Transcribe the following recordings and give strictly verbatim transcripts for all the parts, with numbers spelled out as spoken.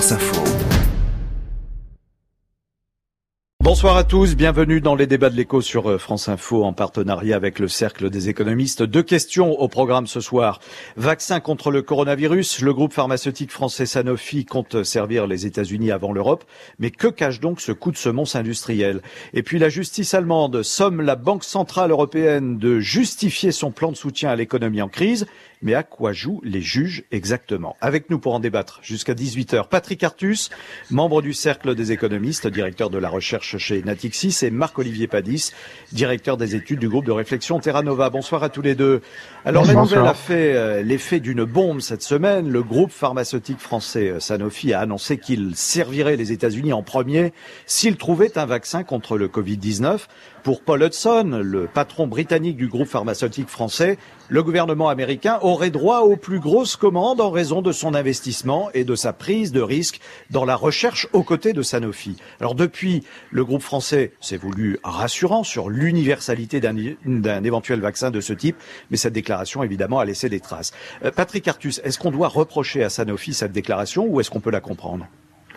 France Info. Bonsoir à tous, bienvenue dans les débats de l'écho sur France Info en partenariat avec le Cercle des économistes. Deux questions au programme ce soir. Vaccin contre le coronavirus, le groupe pharmaceutique français Sanofi compte servir les États-Unis avant l'Europe. Mais que cache donc ce coup de semonce industriel? Et puis la justice allemande somme la Banque centrale européenne de justifier son plan de soutien à l'économie en crise. Mais à quoi jouent les juges exactement? Avec nous pour en débattre jusqu'à dix-huit heures, Patrick Artus, membre du Cercle des économistes, directeur de la recherche chez Natixis, et Marc-Olivier Padis, directeur des études du groupe de réflexion Terra Nova. Bonsoir à tous les deux. Alors Bonsoir. La nouvelle a fait euh, l'effet d'une bombe cette semaine. Le groupe pharmaceutique français euh, Sanofi a annoncé qu'il servirait les États-Unis en premier s'il trouvait un vaccin contre le covid dix-neuf. Pour Paul Hudson, le patron britannique du groupe pharmaceutique français, le gouvernement américain aurait droit aux plus grosses commandes en raison de son investissement et de sa prise de risque dans la recherche aux côtés de Sanofi. Alors depuis, le groupe français s'est voulu rassurant sur l'universalité d'un, d'un éventuel vaccin de ce type, mais cette déclaration évidemment a laissé des traces. Euh, Patrick Artus, est-ce qu'on doit reprocher à Sanofi cette déclaration ou est-ce qu'on peut la comprendre ?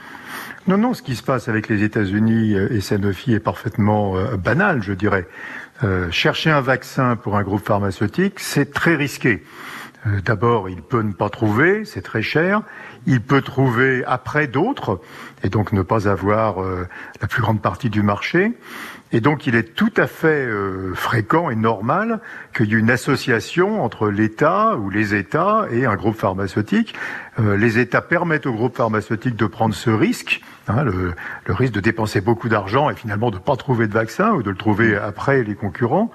Non, non, ce qui se passe avec les États-Unis et Sanofi est parfaitement euh, banal, je dirais. Euh, chercher un vaccin pour un groupe pharmaceutique, c'est très risqué. Euh, d'abord, il peut ne pas trouver, c'est très cher. Il peut trouver après d'autres, et donc ne pas avoir euh, la plus grande partie du marché. Et donc, il est tout à fait euh, fréquent et normal qu'il y ait une association entre l'État ou les États et un groupe pharmaceutique. Euh, les États permettent au groupe pharmaceutique de prendre ce risque, hein, le, le risque de dépenser beaucoup d'argent et finalement de ne pas trouver de vaccin ou de le trouver après les concurrents.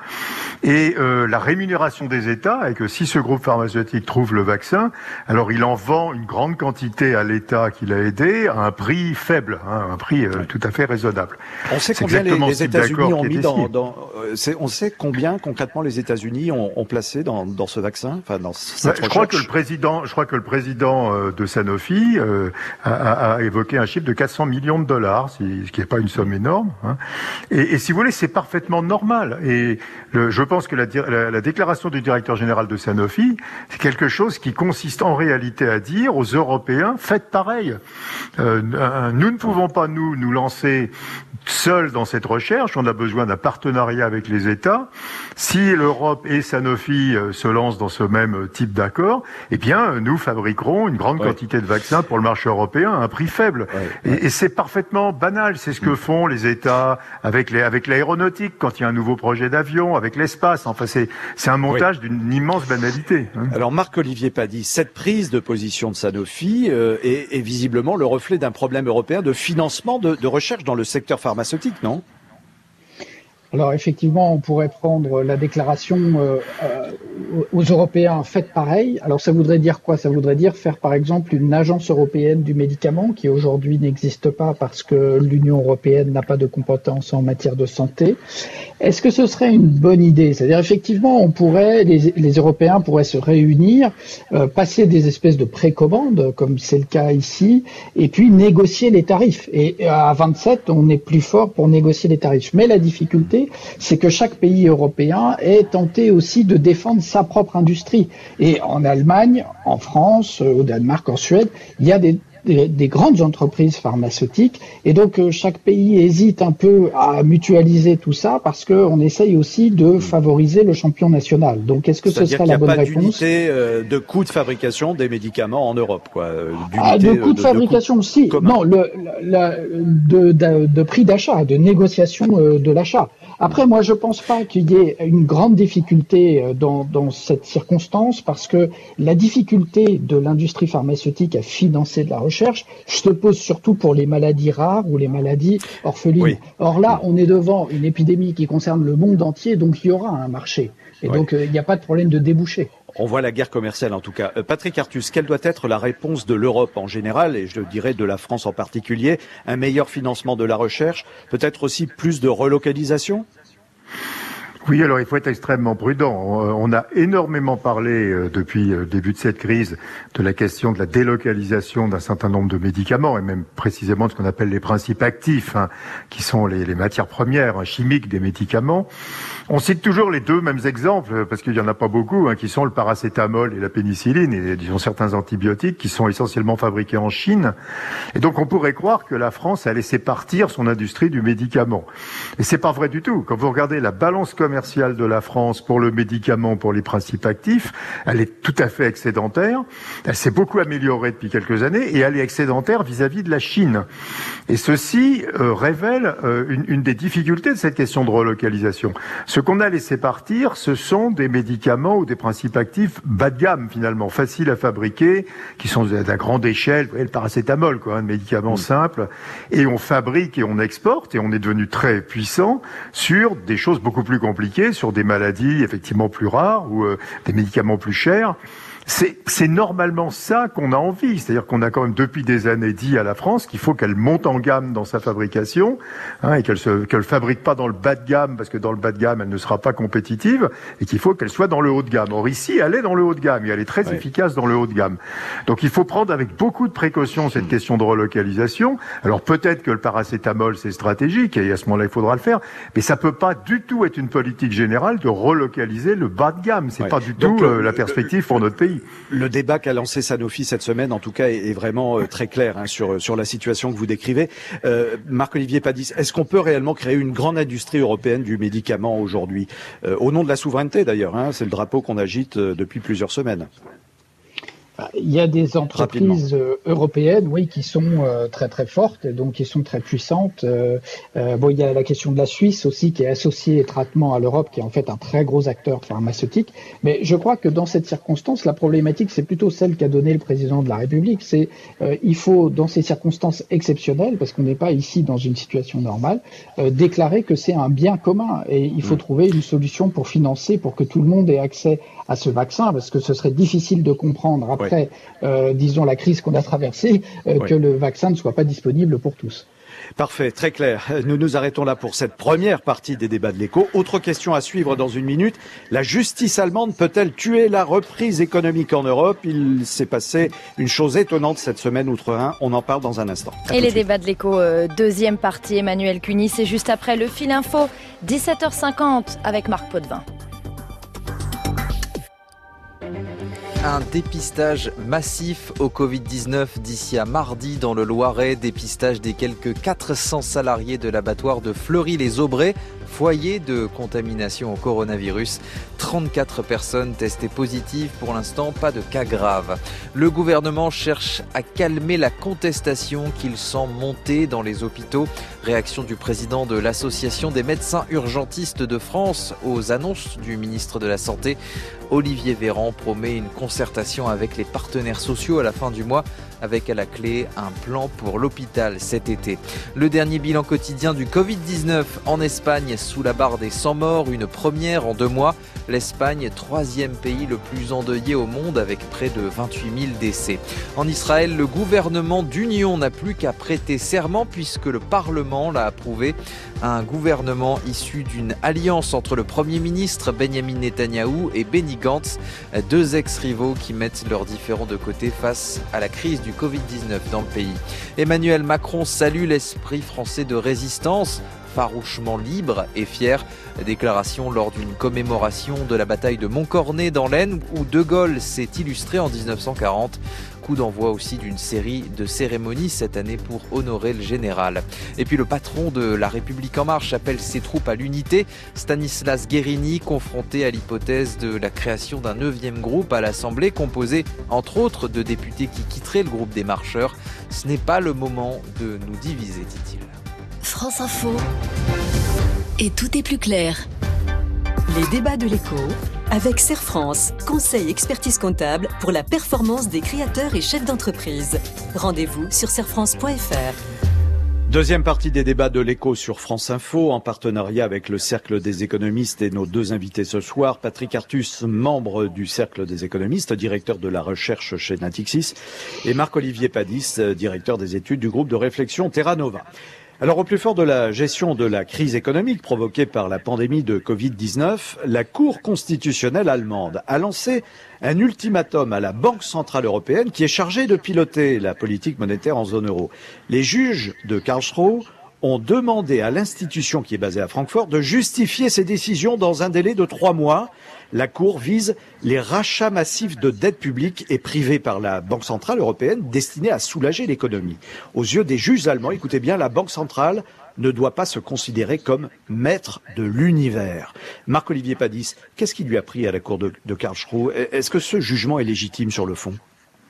Et euh, la rémunération des États est que si ce groupe pharmaceutique trouve le vaccin, alors il en vend une grande quantité à l'État qui l'a aidé à un prix faible, hein, un prix euh, tout à fait raisonnable. On sait combien les, les États-Unis ont mis dans, dans euh, c'est, on sait combien concrètement les États-Unis ont, ont placé dans, dans ce vaccin, enfin dans cette ouais, je crois que le président, je crois que le président euh, de Sanofi euh, a, a évoqué un chiffre de quatre cents millions de dollars, ce qui n'est pas une somme énorme. Hein. Et, et si vous voulez, c'est parfaitement normal. Et le, je pense que la, la, la déclaration du directeur général de Sanofi, c'est quelque chose qui consiste en réalité à dire aux Européens, faites pareil. Euh, nous ne pouvons pas nous nous lancer seuls dans cette recherche, on a besoin d'un partenariat avec les États. Si l'Europe et Sanofi euh, se lancent dans ce même type d'accord, eh bien, nous fabriquerons une grande ouais. quantité de vaccins pour le marché européen à un prix faible. Ouais, ouais. Et, et c'est parfaitement banal. C'est ce que font les États avec les, avec l'aéronautique quand il y a un nouveau projet d'avion, avec l'espace. Enfin, c'est, c'est un montage oui. d'une immense banalité. Hein. Alors, Marc-Olivier Padis, cette prise de position de Sanofi euh, est, est visiblement le reflet d'un problème européen de financement de, de recherche dans le secteur pharmaceutique, non ? Alors effectivement, on pourrait prendre la déclaration euh, euh, aux Européens, faites pareil. Alors ça voudrait dire quoi? Ça voudrait dire faire par exemple une agence européenne du médicament qui aujourd'hui n'existe pas parce que l'Union européenne n'a pas de compétences en matière de santé. Est-ce que ce serait une bonne idée? C'est-à-dire effectivement, on pourrait, les, les Européens pourraient se réunir, euh, passer des espèces de précommandes, comme c'est le cas ici, et puis négocier les tarifs. Et à vingt-sept, on est plus fort pour négocier les tarifs. Mais la difficulté, c'est que chaque pays européen est tenté aussi de défendre sa propre industrie. Et en Allemagne, en France, au Danemark, en Suède, il y a des Des, des grandes entreprises pharmaceutiques et donc euh, chaque pays hésite un peu à mutualiser tout ça parce que on essaye aussi de favoriser le champion national. Donc est-ce que ce serait la bonne réponse? C'est-à-dire qu'il n'y a pas d'unité euh, de coût de fabrication des médicaments en Europe, quoi. Ah, de coût de, de fabrication, de coût si. Commun. Non, le, la, de, de, de prix d'achat, de négociation euh, de l'achat. Après, moi, je pense pas qu'il y ait une grande difficulté dans, dans cette circonstance parce que la difficulté de l'industrie pharmaceutique à financer de la recherche se pose surtout pour les maladies rares ou les maladies orphelines. Oui. Or là, on est devant une épidémie qui concerne le monde entier, donc il y aura un marché. Et oui. donc, il n'y a pas de problème de débouché. On voit la guerre commerciale en tout cas. Euh, Patrick Artus, quelle doit être la réponse de l'Europe en général, et je dirais de la France en particulier? Un meilleur financement de la recherche, peut-être aussi plus de relocalisation? Oui, alors il faut être extrêmement prudent. On a énormément parlé depuis le début de cette crise de la question de la délocalisation d'un certain nombre de médicaments et même précisément de ce qu'on appelle les principes actifs, hein, qui sont les, les matières premières hein, chimiques des médicaments. On cite toujours les deux mêmes exemples, parce qu'il n'y en a pas beaucoup, hein, qui sont le paracétamol et la pénicilline, et disons certains antibiotiques qui sont essentiellement fabriqués en Chine. Et donc on pourrait croire que la France a laissé partir son industrie du médicament. Et c'est pas vrai du tout. Quand vous regardez la balance commerciale de la France pour le médicament, pour les principes actifs, elle est tout à fait excédentaire. Elle s'est beaucoup améliorée depuis quelques années, et elle est excédentaire vis-à-vis de la Chine. Et ceci euh, révèle euh, une, une des difficultés de cette question de relocalisation. Ce qu'on a laissé partir, ce sont des médicaments ou des principes actifs bas de gamme, finalement, faciles à fabriquer, qui sont à grande échelle. Vous voyez, le paracétamol, quoi, un médicament simple. Et on fabrique et on exporte, et on est devenu très puissant sur des choses beaucoup plus compliquées, sur des maladies effectivement plus rares ou euh, des médicaments plus chers. C'est, c'est normalement ça qu'on a envie, c'est-à-dire qu'on a quand même depuis des années dit à la France qu'il faut qu'elle monte en gamme dans sa fabrication, hein, et qu'elle se, qu'elle fabrique pas dans le bas de gamme, parce que dans le bas de gamme elle ne sera pas compétitive, et qu'il faut qu'elle soit dans le haut de gamme. Or ici elle est dans le haut de gamme et elle est très ouais. efficace dans le haut de gamme. Donc il faut prendre avec beaucoup de précaution cette mmh. question de relocalisation. Alors peut-être que le paracétamol c'est stratégique et à ce moment-là il faudra le faire, mais ça peut pas du tout être une politique générale de relocaliser le bas de gamme. C'est ouais. pas du Donc, tout euh, la perspective pour notre pays. Le débat qu'a lancé Sanofi cette semaine, en tout cas, est, est vraiment euh, très clair hein, sur sur la situation que vous décrivez. Euh, Marc-Olivier Padis, est-ce qu'on peut réellement créer une grande industrie européenne du médicament aujourd'hui, euh, au nom de la souveraineté d'ailleurs, hein, c'est le drapeau qu'on agite euh, depuis plusieurs semaines. Il y a des entreprises Rapidement. européennes, oui, qui sont euh, très très fortes, donc qui sont très puissantes. Euh, euh, bon, il y a la question de la Suisse aussi, qui est associée étroitement à l'Europe, qui est en fait un très gros acteur pharmaceutique. Mais je crois que dans cette circonstance, la problématique, c'est plutôt celle qu'a donnée le président de la République. C'est euh, il faut, dans ces circonstances exceptionnelles, parce qu'on n'est pas ici dans une situation normale, euh, déclarer que c'est un bien commun et il faut mmh. trouver une solution pour financer, pour que tout le monde ait accès à ce vaccin, parce que ce serait difficile de comprendre après, oui. euh, disons, la crise qu'on a traversée, euh, oui. que le vaccin ne soit pas disponible pour tous. Parfait, très clair. Nous nous arrêtons là pour cette première partie des débats de l'Écho. Autre question à suivre dans une minute. La justice allemande peut-elle tuer la reprise économique en Europe? Il s'est passé une chose étonnante cette semaine outre-Rhin. On en parle dans un instant. À Et les débats de l'Écho, euh, deuxième partie, Emmanuel Cuny. C'est juste après le fil info, dix-sept heures cinquante avec Marc Potvin. Un dépistage massif au covid dix-neuf d'ici à mardi dans le Loiret. Dépistage des quelques quatre cents salariés de l'abattoir de Fleury-les-Aubrais. Foyer de contamination au coronavirus. trente-quatre personnes testées positives. Pour l'instant, pas de cas graves. Le gouvernement cherche à calmer la contestation qu'il sent monter dans les hôpitaux. Réaction du président de l'Association des médecins urgentistes de France aux annonces du ministre de la Santé. Olivier Véran promet une concertation avec les partenaires sociaux à la fin du mois, avec à la clé un plan pour l'hôpital cet été. Le dernier bilan quotidien du covid dix-neuf en Espagne sous la barre des cent morts, une première en deux mois. L'Espagne, troisième pays le plus endeuillé au monde avec près de vingt-huit mille décès. En Israël, le gouvernement d'union n'a plus qu'à prêter serment puisque le Parlement l'a approuvé. Un gouvernement issu d'une alliance entre le Premier ministre Benjamin Netanyahou et Benny Gantz, deux ex-rivaux qui mettent leurs différends de côté face à la crise du covid dix-neuf dans le pays. Emmanuel Macron salue l'esprit français de résistance, farouchement libre et fier. Déclaration lors d'une commémoration de la bataille de Montcornet dans l'Aisne où De Gaulle s'est illustré en dix-neuf cent quarante. Coup d'envoi aussi d'une série de cérémonies cette année pour honorer le général. Et puis le patron de La République En Marche appelle ses troupes à l'unité. Stanislas Guerini, confronté à l'hypothèse de la création d'un neuvième groupe à l'Assemblée, composé entre autres de députés qui quitteraient le groupe des marcheurs. Ce n'est pas le moment de nous diviser, dit-il. France Info. Et tout est plus clair. Les débats de l'Écho avec Serre France, conseil expertise comptable pour la performance des créateurs et chefs d'entreprise. Rendez-vous sur serre france point f r. Deuxième partie des débats de l'Écho sur France Info, en partenariat avec le Cercle des économistes et nos deux invités ce soir. Patrick Artus, membre du Cercle des économistes, directeur de la recherche chez Natixis, et Marc-Olivier Padis, directeur des études du groupe de réflexion Terra Nova. Alors au plus fort de la gestion de la crise économique provoquée par la pandémie de covid dix-neuf, la Cour constitutionnelle allemande a lancé un ultimatum à la Banque centrale européenne qui est chargée de piloter la politique monétaire en zone euro. Les juges de Karlsruhe ont demandé à l'institution qui est basée à Francfort de justifier ses décisions dans un délai de trois mois. La Cour vise les rachats massifs de dettes publiques et privées par la Banque centrale européenne destinés à soulager l'économie. Aux yeux des juges allemands, écoutez bien, la Banque centrale ne doit pas se considérer comme maître de l'univers. Marc-Olivier Padis, qu'est-ce qui lui a pris à la Cour de, de Karlsruhe? Est-ce que ce jugement est légitime sur le fond?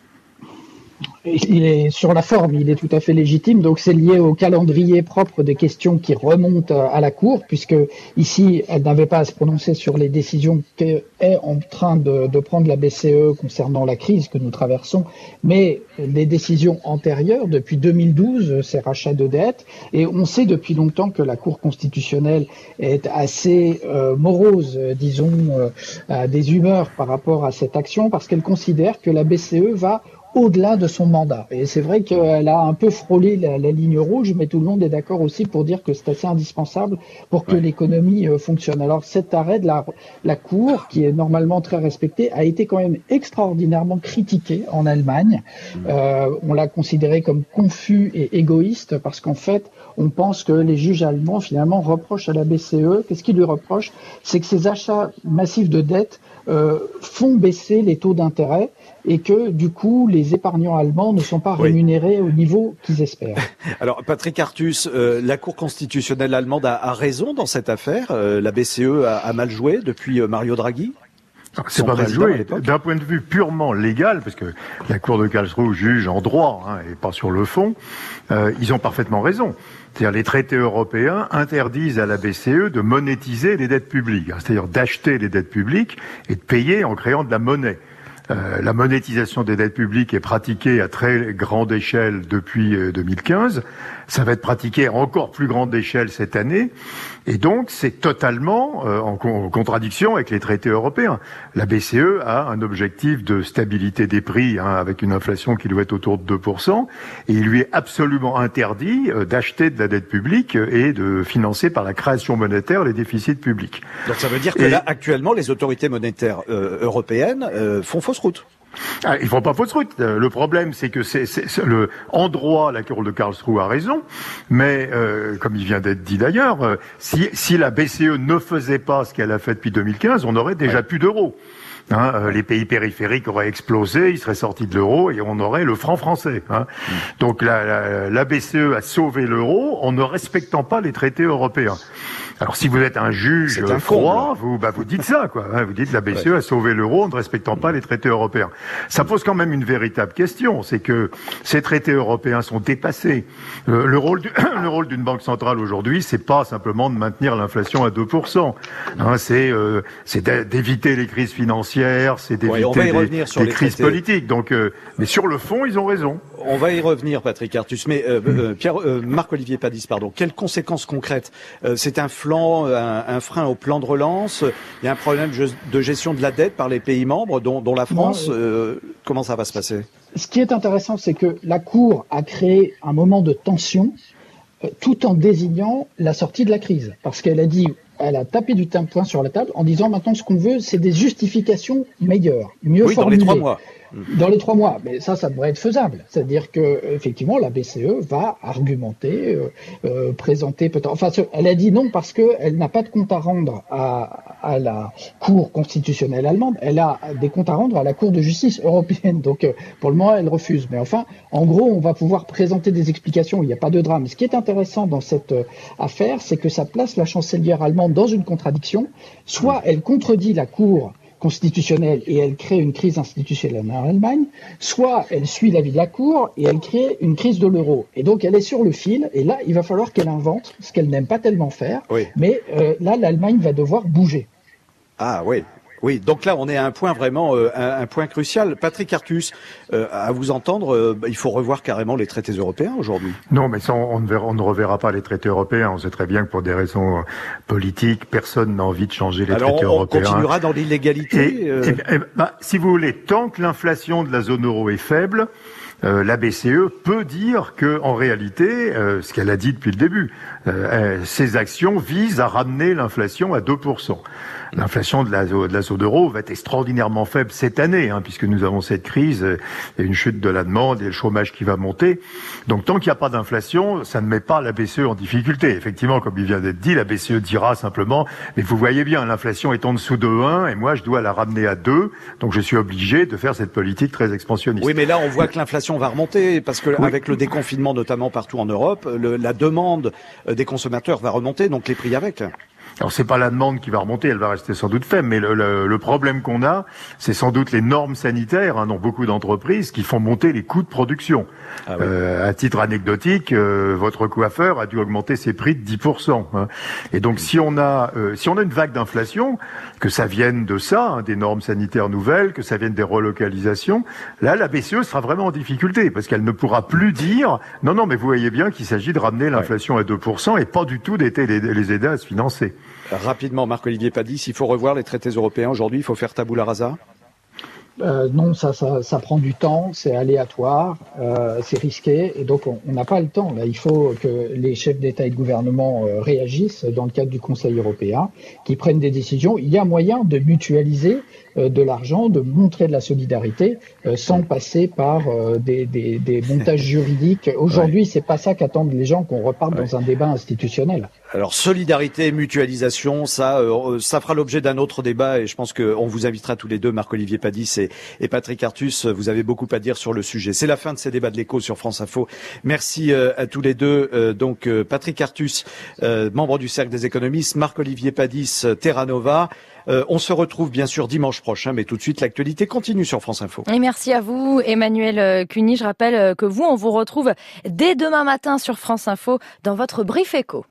Il est sur la forme, il est tout à fait légitime. Donc c'est lié au calendrier propre des questions qui remontent à la Cour, puisque ici elle n'avait pas à se prononcer sur les décisions qu'est en train de, de prendre la B C E concernant la crise que nous traversons, mais les décisions antérieures depuis deux mille douze, ces rachats de dettes. Et on sait depuis longtemps que la Cour constitutionnelle est assez euh, morose, disons, euh, à des humeurs par rapport à cette action, parce qu'elle considère que la B C E va au-delà de son mandat. Et c'est vrai qu'elle a un peu frôlé la, la ligne rouge, mais tout le monde est d'accord aussi pour dire que c'est assez indispensable pour que ouais. l'économie euh, fonctionne. Alors cet arrêt de la, la Cour, qui est normalement très respecté, a été quand même extraordinairement critiqué en Allemagne. Mmh. Euh, on l'a considéré comme confus et égoïste, parce qu'en fait, on pense que les juges allemands, finalement, reprochent à la B C E, qu'est-ce qu'ils lui reprochent? C'est que ces achats massifs de dettes euh, font baisser les taux d'intérêt, et que, du coup, les épargnants allemands ne sont pas oui. rémunérés au niveau qu'ils espèrent. Alors, Patrick Artus, euh, la Cour constitutionnelle allemande a, a raison dans cette affaire. Euh, la B C E a, a mal joué depuis euh, Mario Draghi. C'est pas mal joué. D'un point de vue purement légal, parce que la Cour de Karlsruhe juge en droit hein, et pas sur le fond, euh, ils ont parfaitement raison. C'est-à-dire les traités européens interdisent à la B C E de monétiser les dettes publiques, hein, c'est-à-dire d'acheter les dettes publiques et de payer en créant de la monnaie. Euh, la monétisation des dettes publiques est pratiquée à très grande échelle depuis euh, deux mille quinze. Ça va être pratiqué à encore plus grande échelle cette année. Et donc, c'est totalement euh, en, en contradiction avec les traités européens. La B C E a un objectif de stabilité des prix, hein, avec une inflation qui doit être autour de deux pour cent. Et il lui est absolument interdit euh, d'acheter de la dette publique et de financer par la création monétaire les déficits publics. Donc ça veut dire que et, là, actuellement, les autorités monétaires euh, européennes euh, font fausse route. Ah, ils font pas fausse route. Le problème, c'est que c'est, c'est, c'est le, en droit, la Cour de Karlsruhe a raison, mais euh, comme il vient d'être dit d'ailleurs, euh, si, si la B C E ne faisait pas ce qu'elle a fait depuis deux mille quinze, on aurait déjà ouais. plus d'euros. Hein, euh, les pays périphériques auraient explosé, ils seraient sortis de l'euro et on aurait le franc français. Hein. Mmh. Donc la, la, la B C E a sauvé l'euro en ne respectant pas les traités européens. Alors si vous êtes un juge un froid, vous, bah, vous dites ça, quoi. Hein, vous dites la B C E ouais. a sauvé l'euro en ne respectant pas les traités européens. Ça pose quand même une véritable question, c'est que ces traités européens sont dépassés. Le, le rôle, du, le rôle d'une banque centrale aujourd'hui, c'est pas simplement de maintenir l'inflation à deux pour cent. Hein, c'est, euh, c'est d'éviter les crises financières, c'est d'éviter ouais, des, des crises traités. politiques. Donc, euh, mais sur le fond, ils ont raison. On va y revenir, Patrick Artus. Mais euh, euh, Pierre, euh, Marc-Olivier Padis, pardon. Quelles conséquences concrètes? euh, C'est un flanc, un, un frein au plan de relance. Il y a un problème de gestion de la dette par les pays membres, dont, dont la France. Non, euh, comment ça va se passer? Ce qui est intéressant, c'est que la Cour a créé un moment de tension, euh, tout en désignant la sortie de la crise, parce qu'elle a dit. Elle a tapé du poing sur la table en disant maintenant ce qu'on veut, c'est des justifications meilleures, mieux oui, formulées. Dans les trois mois. Dans les trois mois, mais ça, ça devrait être faisable. C'est-à-dire que effectivement, la B C E va argumenter, euh, euh, présenter peut-être. Enfin, elle a dit non parce que elle n'a pas de compte à rendre à, à la Cour constitutionnelle allemande. Elle a des comptes à rendre à la Cour de justice européenne. Donc, euh, pour le moment, elle refuse. Mais enfin, en gros, on va pouvoir présenter des explications. Il n'y a pas de drame. Ce qui est intéressant dans cette euh, affaire, c'est que ça place la chancelière allemande dans une contradiction. Soit elle contredit la Cour constitutionnelle et elle crée une crise institutionnelle en Allemagne, soit elle suit l'avis de la Cour et elle crée une crise de l'euro. Et donc elle est sur le fil, et là il va falloir qu'elle invente ce qu'elle n'aime pas tellement faire, oui. mais euh, là l'Allemagne va devoir bouger. Ah oui. Oui, donc là, on est à un point vraiment, euh, un, un point crucial. Patrick Artus, euh, à vous entendre, euh, il faut revoir carrément les traités européens aujourd'hui. Non, mais ça, on ne, verra, on ne reverra pas les traités européens. On sait très bien que pour des raisons politiques, personne n'a envie de changer les Alors traités on, européens. Alors on continuera dans l'illégalité et, euh... et, et, bah, si vous voulez, tant que l'inflation de la zone euro est faible, euh, la B C E peut dire que, en réalité, euh, ce qu'elle a dit depuis le début, euh, ces actions visent à ramener l'inflation à deux pour cent. L'inflation de la, de la zone euro va être extraordinairement faible cette année, hein, puisque nous avons cette crise, euh, il y a une chute de la demande et le chômage qui va monter. Donc tant qu'il n'y a pas d'inflation, ça ne met pas la B C E en difficulté. Effectivement, comme il vient d'être dit, la B C E dira simplement, mais vous voyez bien, l'inflation est en dessous de un, et moi je dois la ramener à deux, donc je suis obligé de faire cette politique très expansionniste. Oui, mais là on voit que l'inflation va remonter, parce que oui. avec le déconfinement notamment partout en Europe, le, la demande des consommateurs va remonter, donc les prix avec. Alors c'est pas la demande qui va remonter, elle va rester sans doute faible, mais le, le, le problème qu'on a, c'est sans doute les normes sanitaires hein, dans beaucoup d'entreprises qui font monter les coûts de production. Ah oui. euh, à titre anecdotique, euh, votre coiffeur a dû augmenter ses prix de dix pour cent. Hein. Et donc si on a euh, si on a une vague d'inflation, que ça vienne de ça, hein, des normes sanitaires nouvelles, que ça vienne des relocalisations, là la B C E sera vraiment en difficulté parce qu'elle ne pourra plus dire non non mais vous voyez bien qu'il s'agit de ramener l'inflation ouais. à deux pour cent et pas du tout d'aider les, les aider à se financer. Rapidement, Marc-Olivier Padis, il faut revoir les traités européens aujourd'hui, il faut faire tabula rasa? Euh, non, ça, ça, ça prend du temps, c'est aléatoire, euh, c'est risqué, et donc on n'a pas le temps. Là, il faut que les chefs d'État et de gouvernement euh, réagissent dans le cadre du Conseil européen, qu'ils prennent des décisions. Il y a moyen de mutualiser euh, de l'argent, de montrer de la solidarité, euh, sans passer par euh, des, des, des montages juridiques. Aujourd'hui, ouais. c'est pas ça qu'attendent les gens, qu'on reparte ouais. dans un débat institutionnel. Alors solidarité, mutualisation, ça, euh, ça fera l'objet d'un autre débat et je pense qu'on vous invitera tous les deux, Marc-Olivier Padis et, et Patrick Artus. Vous avez beaucoup à dire sur le sujet. C'est la fin de ces débats de l'Écho sur France Info. Merci euh, à tous les deux. Euh, donc euh, Patrick Artus, euh, membre du Cercle des économistes, Marc-Olivier Padis, Terra Nova. Euh, on se retrouve bien sûr dimanche prochain, mais tout de suite l'actualité continue sur France Info. Et merci à vous, Emmanuel Cuny. Je rappelle que vous, on vous retrouve dès demain matin sur France Info dans votre Brief Éco.